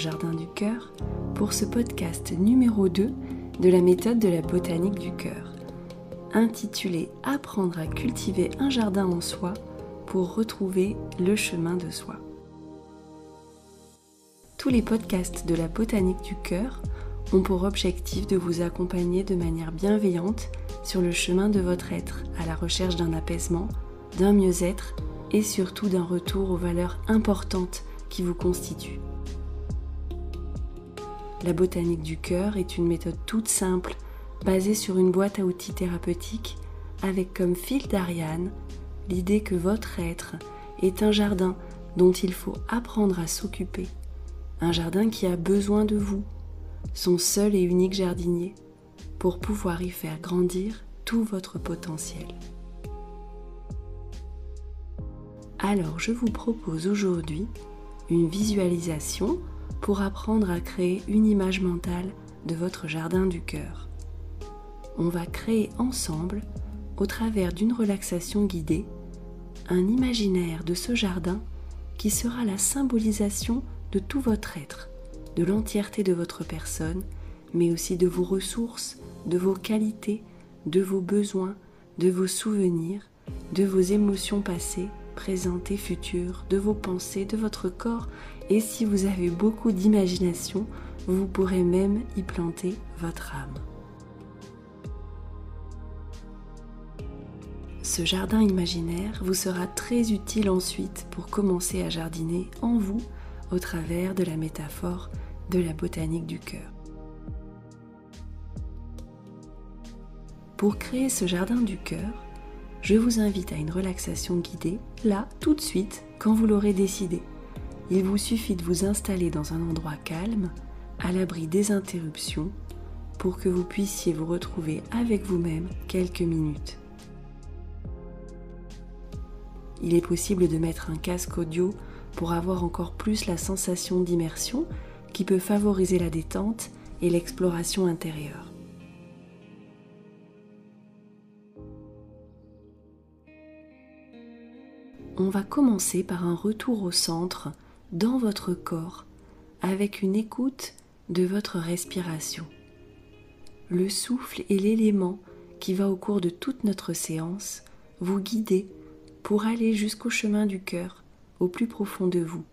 Jardin du Cœur pour ce podcast numéro 2 de la méthode de la botanique du cœur, intitulé « Apprendre à cultiver un jardin en soi pour retrouver le chemin de soi ». Tous les podcasts de la botanique du cœur ont pour objectif de vous accompagner de manière bienveillante sur le chemin de votre être, à la recherche d'un apaisement, d'un mieux-être et surtout d'un retour aux valeurs importantes qui vous constituent. La botanique du cœur est une méthode toute simple, basée sur une boîte à outils thérapeutique, avec comme fil d'Ariane l'idée que votre être est un jardin dont il faut apprendre à s'occuper, un jardin qui a besoin de vous, son seul et unique jardinier, pour pouvoir y faire grandir tout votre potentiel. Alors je vous propose aujourd'hui une visualisation pour apprendre à créer une image mentale de votre jardin du cœur. On va créer ensemble, au travers d'une relaxation guidée, un imaginaire de ce jardin qui sera la symbolisation de tout votre être, de l'entièreté de votre personne, mais aussi de vos ressources, de vos qualités, de vos besoins, de vos souvenirs, de vos émotions passées, présentes et futures, de vos pensées, de votre corps, et si vous avez beaucoup d'imagination, vous pourrez même y planter votre âme. Ce jardin imaginaire vous sera très utile ensuite pour commencer à jardiner en vous au travers de la métaphore de la botanique du cœur. Pour créer ce jardin du cœur, je vous invite à une relaxation guidée, là, tout de suite, quand vous l'aurez décidé. Il vous suffit de vous installer dans un endroit calme, à l'abri des interruptions, pour que vous puissiez vous retrouver avec vous-même quelques minutes. Il est possible de mettre un casque audio pour avoir encore plus la sensation d'immersion qui peut favoriser la détente et l'exploration intérieure. On va commencer par un retour au centre, dans votre corps, avec une écoute de votre respiration. Le souffle est l'élément qui va au cours de toute notre séance vous guider pour aller jusqu'au chemin du cœur, au plus profond de vous.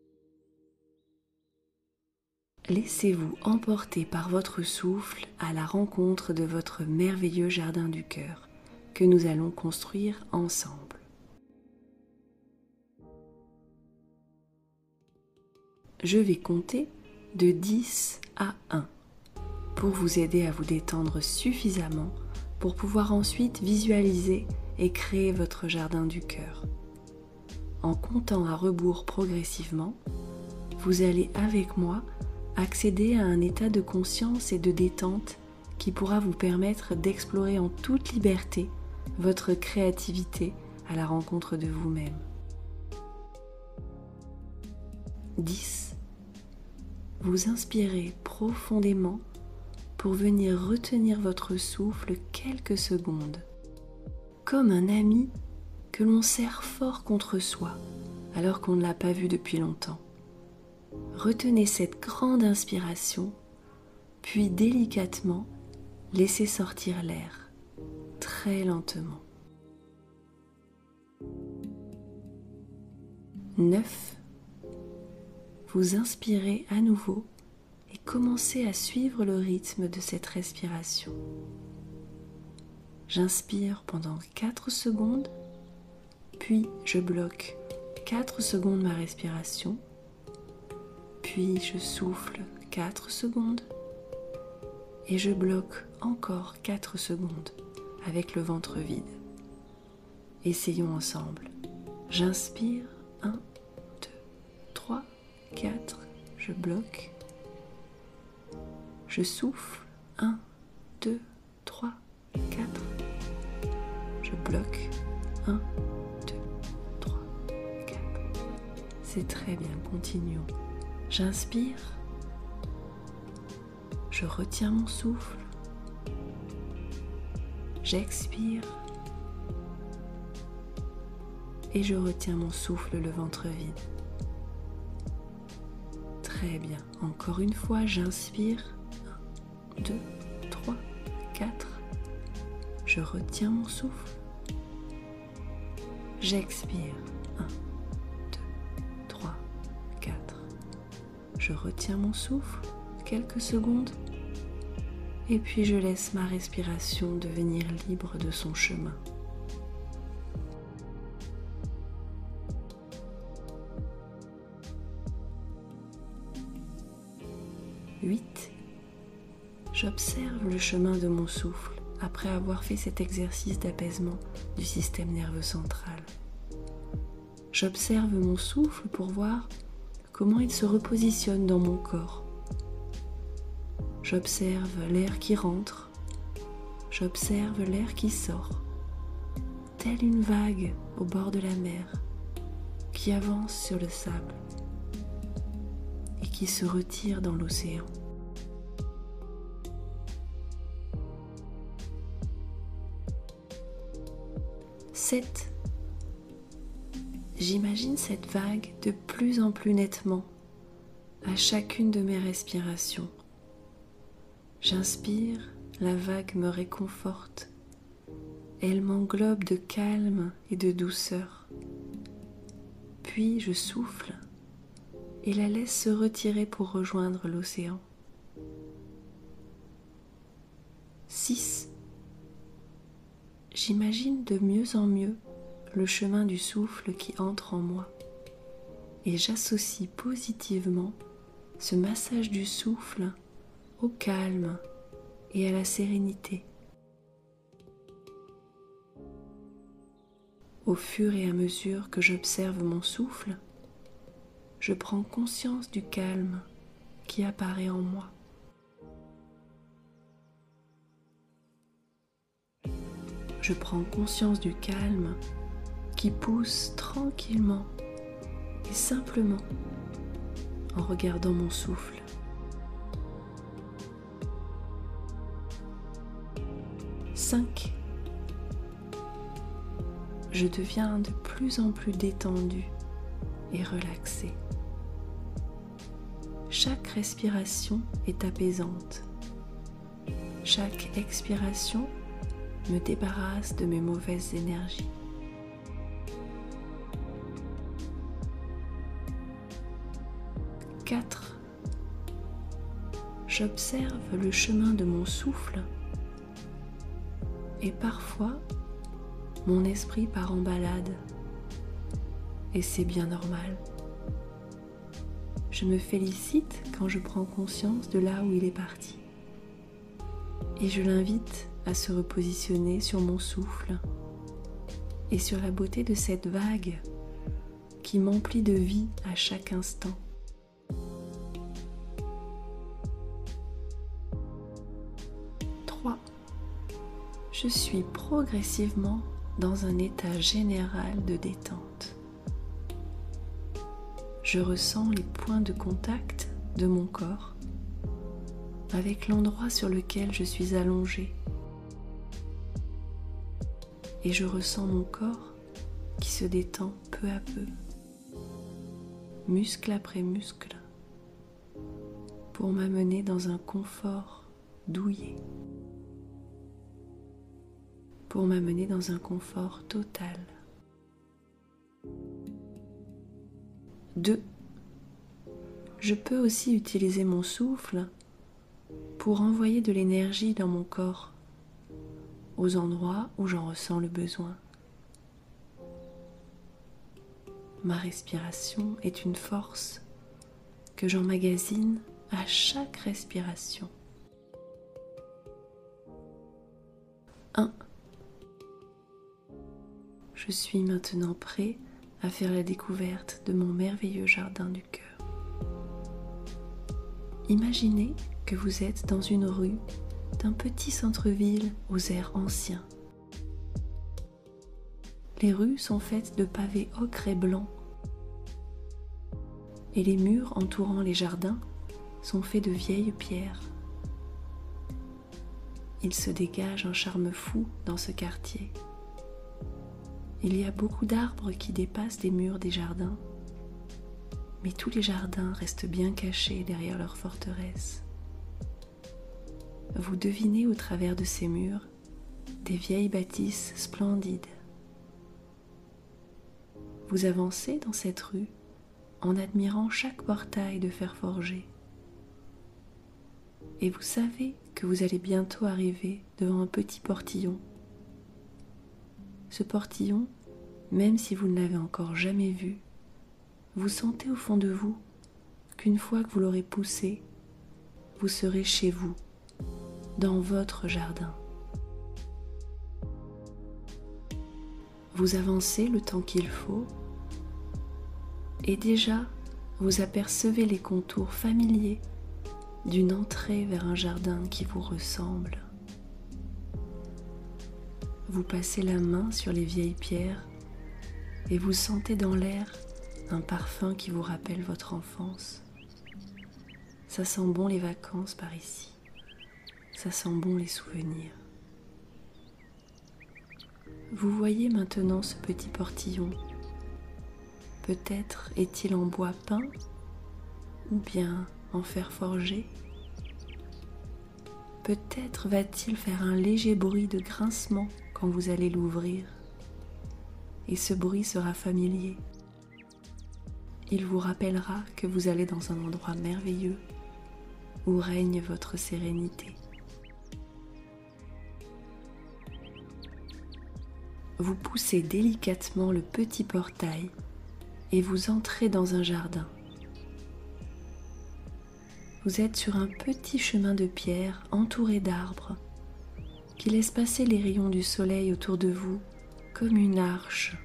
Laissez-vous emporter par votre souffle à la rencontre de votre merveilleux jardin du cœur que nous allons construire ensemble. Je vais compter de 10 à 1 pour vous aider à vous détendre suffisamment pour pouvoir ensuite visualiser et créer votre jardin du cœur. En comptant à rebours progressivement, vous allez avec moi accéder à un état de conscience et de détente qui pourra vous permettre d'explorer en toute liberté votre créativité à la rencontre de vous-même. 10. Vous inspirez profondément pour venir retenir votre souffle quelques secondes, comme un ami que l'on serre fort contre soi alors qu'on ne l'a pas vu depuis longtemps. Retenez cette grande inspiration, puis délicatement laissez sortir l'air, très lentement. 9. Vous inspirez à nouveau et commencez à suivre le rythme de cette respiration. J'inspire pendant 4 secondes, puis je bloque 4 secondes ma respiration, puis je souffle 4 secondes et je bloque encore 4 secondes avec le ventre vide. Essayons ensemble. J'inspire 1, 2, 3, 4, je bloque, je souffle, 1, 2, 3, 4, je bloque, 1, 2, 3, 4. C'est très bien, continuons. J'inspire, je retiens mon souffle, j'expire et je retiens mon souffle, le ventre vide. Très Très bien. Encore une fois, j'inspire. 1, 2, 3, 4. Je retiens mon souffle. J'expire. 1, 2, 3, 4. Je retiens mon souffle quelques secondes. Et puis je laisse ma respiration devenir libre de son chemin. 8. J'observe le chemin de mon souffle après avoir fait cet exercice d'apaisement du système nerveux central. J'observe mon souffle pour voir comment il se repositionne dans mon corps. J'observe l'air qui rentre, j'observe l'air qui sort, telle une vague au bord de la mer qui avance sur le sable et qui se retire dans l'océan. Sept. J'imagine cette vague de plus en plus nettement à chacune de mes respirations. J'inspire, la vague me réconforte. Elle m'englobe de calme et de douceur. Puis je souffle et la laisse se retirer pour rejoindre l'océan. 6. J'imagine de mieux en mieux le chemin du souffle qui entre en moi et j'associe positivement ce massage du souffle au calme et à la sérénité. Au fur et à mesure que j'observe mon souffle, je prends conscience du calme qui apparaît en moi. Je prends conscience du calme qui pousse tranquillement et simplement en regardant mon souffle. 5. Je deviens de plus en plus détendu et relaxé. Chaque respiration est apaisante. Chaque expiration me débarrasse de mes mauvaises énergies. 4. J'observe le chemin de mon souffle et parfois mon esprit part en balade et c'est bien normal. Je me félicite quand je prends conscience de là où il est parti et je l'invite à se repositionner sur mon souffle et sur la beauté de cette vague qui m'emplit de vie à chaque instant. 3. Je suis progressivement dans un état général de détente. Je ressens les points de contact de mon corps avec l'endroit sur lequel je suis allongée. Et je ressens mon corps qui se détend peu à peu, muscle après muscle, pour m'amener dans un confort douillet, pour m'amener dans un confort total. 2. Je peux aussi utiliser mon souffle pour envoyer de l'énergie dans mon corps, aux endroits où j'en ressens le besoin. Ma respiration est une force que j'emmagasine à chaque respiration. 1. Je suis maintenant prêt à faire la découverte de mon merveilleux jardin du cœur. Imaginez que vous êtes dans une rue d'un petit centre-ville aux airs anciens. Les rues sont faites de pavés ocre et blanc et les murs entourant les jardins sont faits de vieilles pierres. Il se dégage un charme fou dans ce quartier. Il y a beaucoup d'arbres qui dépassent les murs des jardins, mais tous les jardins restent bien cachés derrière leur forteresse. Vous devinez au travers de ces murs des vieilles bâtisses splendides. Vous avancez dans cette rue en admirant chaque portail de fer forgé. Et vous savez que vous allez bientôt arriver devant un petit portillon. Ce portillon, même si vous ne l'avez encore jamais vu, vous sentez au fond de vous qu'une fois que vous l'aurez poussé, vous serez chez vous, dans votre jardin. Vous avancez le temps qu'il faut et déjà vous apercevez les contours familiers d'une entrée vers un jardin qui vous ressemble. Vous passez la main sur les vieilles pierres et vous sentez dans l'air un parfum qui vous rappelle votre enfance. Ça sent bon les vacances par ici. Ça sent bon les souvenirs. Vous voyez maintenant ce petit portillon. Peut-être est-il en bois peint ou bien en fer forgé. Peut-être va-t-il faire un léger bruit de grincement quand vous allez l'ouvrir. Et ce bruit sera familier. Il vous rappellera que vous allez dans un endroit merveilleux où règne votre sérénité. Vous poussez délicatement le petit portail et vous entrez dans un jardin. Vous êtes sur un petit chemin de pierre entouré d'arbres qui laissent passer les rayons du soleil autour de vous comme une arche.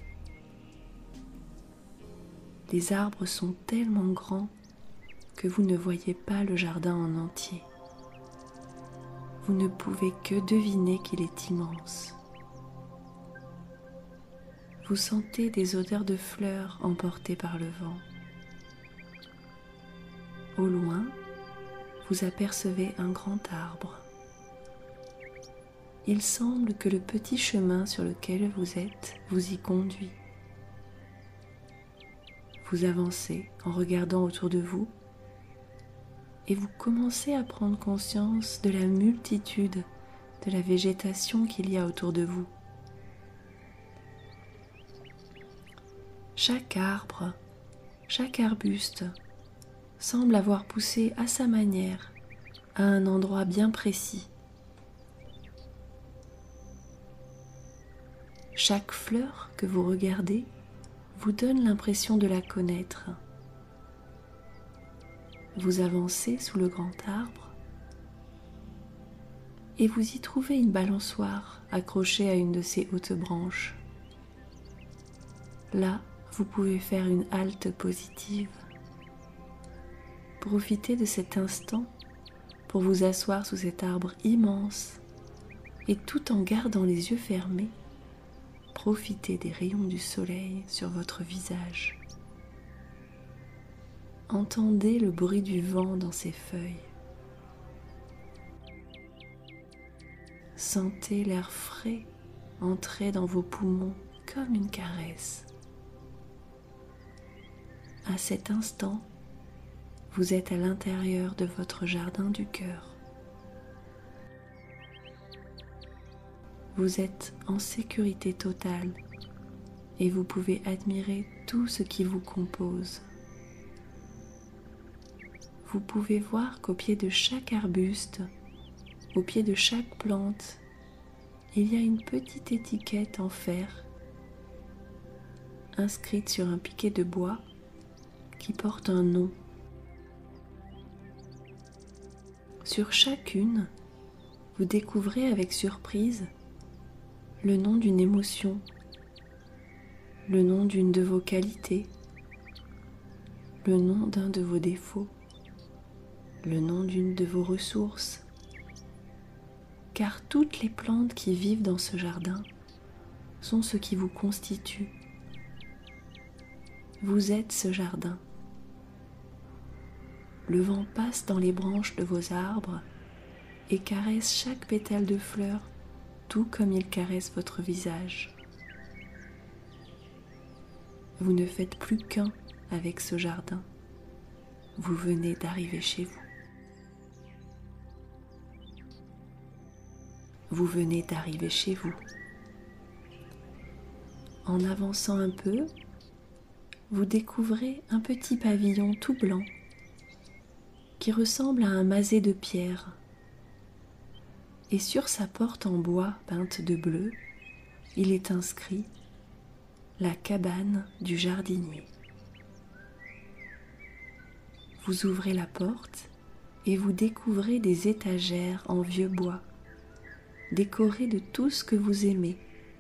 Les arbres sont tellement grands que vous ne voyez pas le jardin en entier. Vous ne pouvez que deviner qu'il est immense. Vous sentez des odeurs de fleurs emportées par le vent. Au loin, vous apercevez un grand arbre. Il semble que le petit chemin sur lequel vous êtes vous y conduit. Vous avancez en regardant autour de vous et vous commencez à prendre conscience de la multitude de la végétation qu'il y a autour de vous. Chaque arbre, chaque arbuste semble avoir poussé à sa manière à un endroit bien précis. Chaque fleur que vous regardez vous donne l'impression de la connaître. Vous avancez sous le grand arbre et vous y trouvez une balançoire accrochée à une de ses hautes branches. Là, vous pouvez faire une halte positive. Profitez de cet instant pour vous asseoir sous cet arbre immense et tout en gardant les yeux fermés, profitez des rayons du soleil sur votre visage. Entendez le bruit du vent dans ses feuilles. Sentez l'air frais entrer dans vos poumons comme une caresse. À cet instant, vous êtes à l'intérieur de votre jardin du cœur. Vous êtes en sécurité totale et vous pouvez admirer tout ce qui vous compose. Vous pouvez voir qu'au pied de chaque arbuste, au pied de chaque plante, il y a une petite étiquette en fer inscrite sur un piquet de bois qui porte un nom. Sur chacune, vous découvrez avec surprise le nom d'une émotion, le nom d'une de vos qualités, le nom d'un de vos défauts, le nom d'une de vos ressources. Car toutes les plantes qui vivent dans ce jardin sont ce qui vous constitue. Vous êtes ce jardin. Le vent passe dans les branches de vos arbres et caresse chaque pétale de fleur, tout comme il caresse votre visage. Vous ne faites plus qu'un avec ce jardin. Vous venez d'arriver chez vous. Vous venez d'arriver chez vous. En avançant un peu, vous découvrez un petit pavillon tout blanc qui ressemble à un masé de pierre. Et sur sa porte en bois peinte de bleu, il est inscrit « La cabane du jardinier ». Vous ouvrez la porte et vous découvrez des étagères en vieux bois, décorées de tout ce que vous aimez.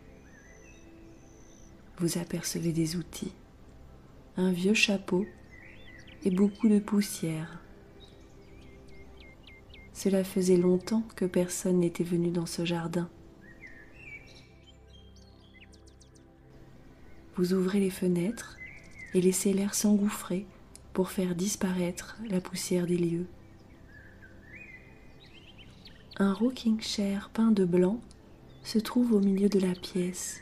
Vous apercevez des outils, un vieux chapeau et beaucoup de poussière. Cela faisait longtemps que personne n'était venu dans ce jardin. Vous ouvrez les fenêtres et laissez l'air s'engouffrer pour faire disparaître la poussière des lieux. Un rocking chair peint de blanc se trouve au milieu de la pièce.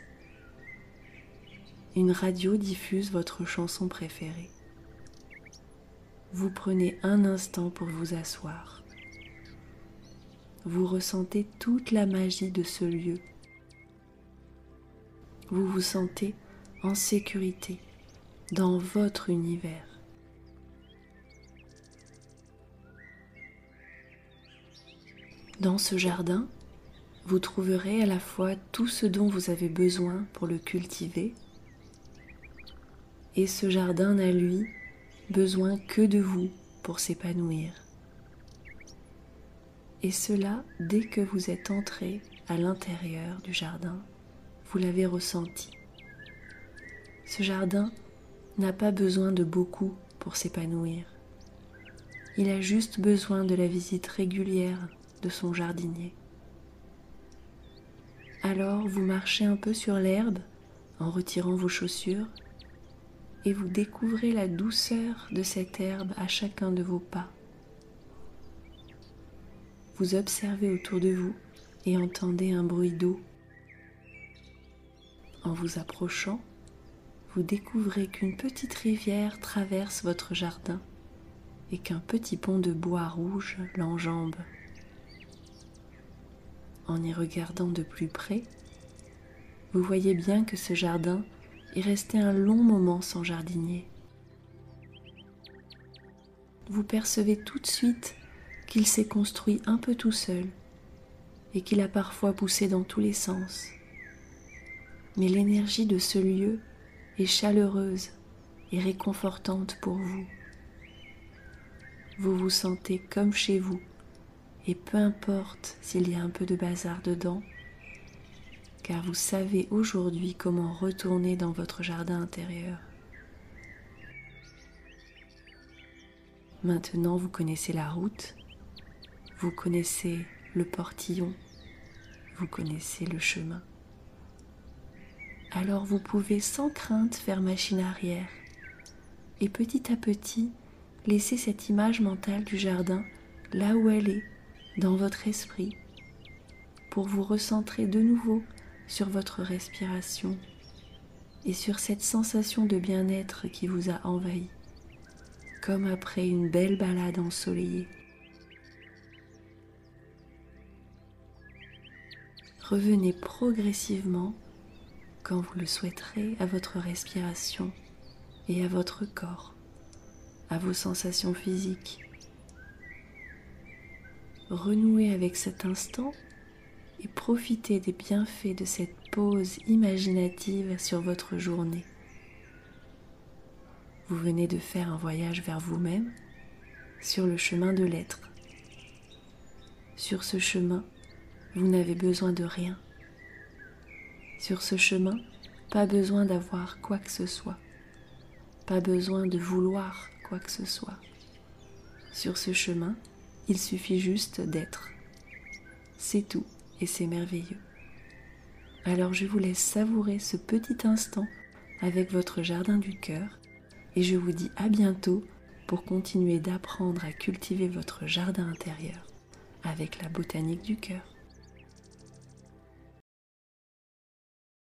Une radio diffuse votre chanson préférée. Vous prenez un instant pour vous asseoir. Vous ressentez toute la magie de ce lieu. Vous vous sentez en sécurité dans votre univers. Dans ce jardin, vous trouverez à la fois tout ce dont vous avez besoin pour le cultiver, et ce jardin n'a lui besoin que de vous pour s'épanouir. Et cela, dès que vous êtes entré à l'intérieur du jardin, vous l'avez ressenti. Ce jardin n'a pas besoin de beaucoup pour s'épanouir. Il a juste besoin de la visite régulière de son jardinier. Alors vous marchez un peu sur l'herbe en retirant vos chaussures et vous découvrez la douceur de cette herbe à chacun de vos pas. Vous observez autour de vous et entendez un bruit d'eau. En vous approchant, vous découvrez qu'une petite rivière traverse votre jardin et qu'un petit pont de bois rouge l'enjambe. En y regardant de plus près, vous voyez bien que ce jardin est resté un long moment sans jardinier. Vous percevez tout de suite qu'il s'est construit un peu tout seul et qu'il a parfois poussé dans tous les sens. Mais l'énergie de ce lieu est chaleureuse et réconfortante pour vous. Vous vous sentez comme chez vous et peu importe s'il y a un peu de bazar dedans, car vous savez aujourd'hui comment retourner dans votre jardin intérieur. Maintenant, vous connaissez la route, vous connaissez le portillon, vous connaissez le chemin. Alors vous pouvez sans crainte faire machine arrière et petit à petit laisser cette image mentale du jardin là où elle est, dans votre esprit, pour vous recentrer de nouveau sur votre respiration et sur cette sensation de bien-être qui vous a envahi, comme après une belle balade ensoleillée. Revenez progressivement, quand vous le souhaiterez, à votre respiration et à votre corps, à vos sensations physiques. Renouez avec cet instant et profitez des bienfaits de cette pause imaginative sur votre journée. Vous venez de faire un voyage vers vous-même sur le chemin de l'être. Sur ce chemin, vous n'avez besoin de rien. Sur ce chemin, pas besoin d'avoir quoi que ce soit. Pas besoin de vouloir quoi que ce soit. Sur ce chemin, il suffit juste d'être. C'est tout et c'est merveilleux. Alors je vous laisse savourer ce petit instant avec votre jardin du cœur et je vous dis à bientôt pour continuer d'apprendre à cultiver votre jardin intérieur avec la botanique du cœur.